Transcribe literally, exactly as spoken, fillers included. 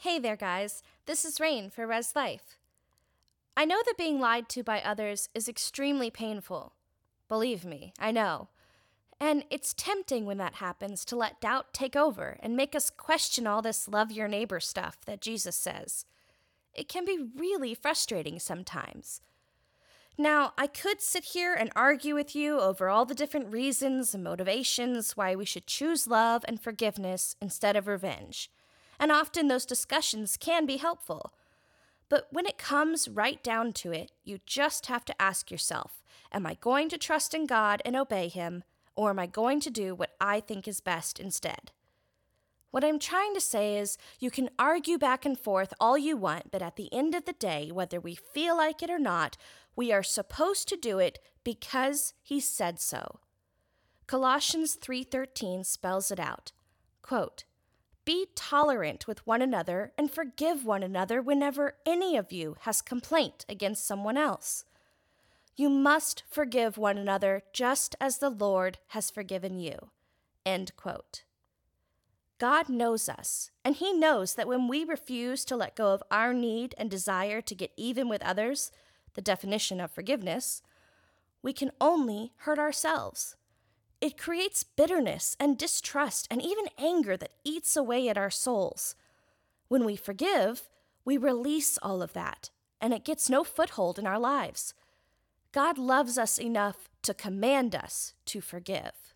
Hey there, guys. This is Rain for Res Life. I know that being lied to by others is extremely painful. Believe me, I know. And it's tempting when that happens to let doubt take over and make us question all this love your neighbor stuff that Jesus says. It can be really frustrating sometimes. Now, I could sit here and argue with you over all the different reasons and motivations why we should choose love and forgiveness instead of revenge. And often those discussions can be helpful. But when it comes right down to it, you just have to ask yourself, am I going to trust in God and obey Him, or am I going to do what I think is best instead? What I'm trying to say is, you can argue back and forth all you want, but at the end of the day, whether we feel like it or not, we are supposed to do it because He said so. Colossians three thirteen spells it out. Quote, "Be tolerant with one another and forgive one another whenever any of you has complaint against someone else. You must forgive one another just as the Lord has forgiven you." End quote. God knows us, and He knows that when we refuse to let go of our need and desire to get even with others, the definition of forgiveness, we can only hurt ourselves. It creates bitterness and distrust and even anger that eats away at our souls. When we forgive, we release all of that, and it gets no foothold in our lives. God loves us enough to command us to forgive.